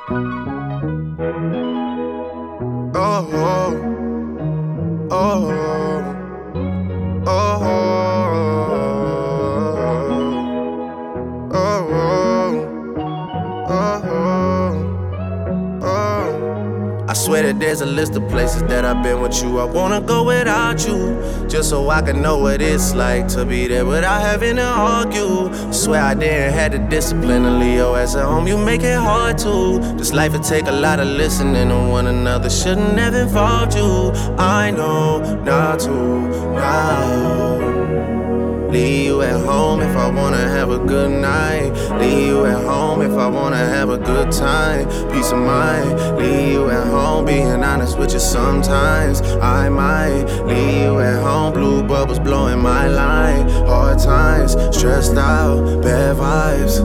Oh, oh, oh, oh, I swear that there's a list of places that I've been with you. I wanna go without you, just so I can know what it's like to be there without having to argue. Swear I didn't have the discipline to leave your ass at home. You make it hard to. This life would take a lot of listening to one another. Shouldn't have involved you. I know not to now. Leave you at home if I wanna have a good night. Leave you at home if I wanna have a good time. Peace of mind. Leave you at home, being honest with you sometimes. I might leave you at home, blue bubbles blowing my line. Hard times, stressed out, bad vibes.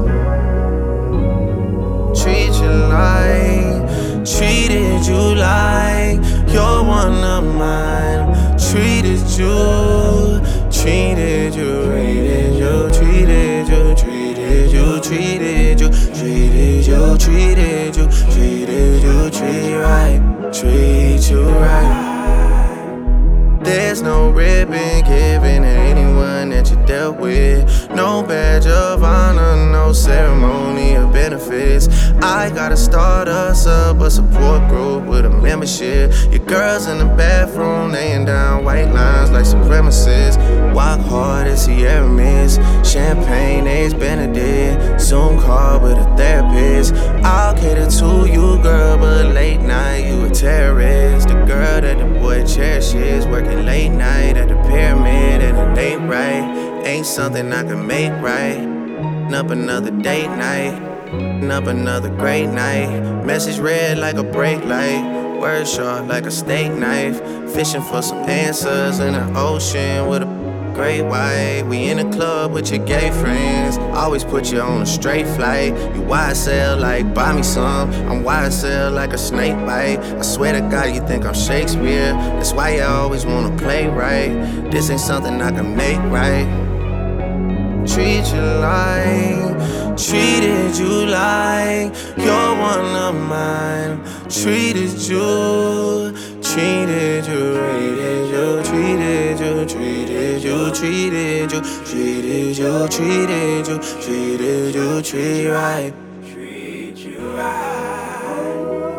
Treat you like, treated you like you're one of mine. Treated you, treated you, treated you, treated you, treated you, treated you, treated you, treated you, treated you, treat right, treat you right. There's no ribbon given to anyone that you dealt with. No badge of honor, no ceremony of benefits. I gotta start us up a support group with a membership. Your girls in the bathroom laying down white lines like supremacists. Walk hard as Sierra Mist. Champagne, Eggs Benedict. Zoom call with a therapist. I'll cater to you, girl, but late night you a terrorist. The girl that the boy cherishes, working late night at the pyramid and it ain't right. Ain't something I can make right. Up another date night, up another great night. Message red like a brake light, word sharp like a steak knife. Fishing for some answers in the ocean with a great white. We in a club with your gay friends. Always put you on a straight flight. You YSL like buy me some. I'm YSL like a snake bite. I swear to God you think I'm Shakespeare. That's why you always wanna play right. This ain't something I can make right. Treat you like, treated you like you're one of mine. Treated you, treated you, treated you, treated you, treated you, treated you, treated you, treated you, treated you, treat right, treat you right.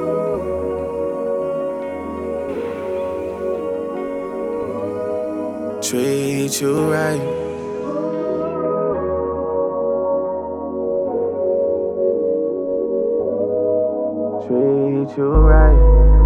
Treat you right. Treat you right.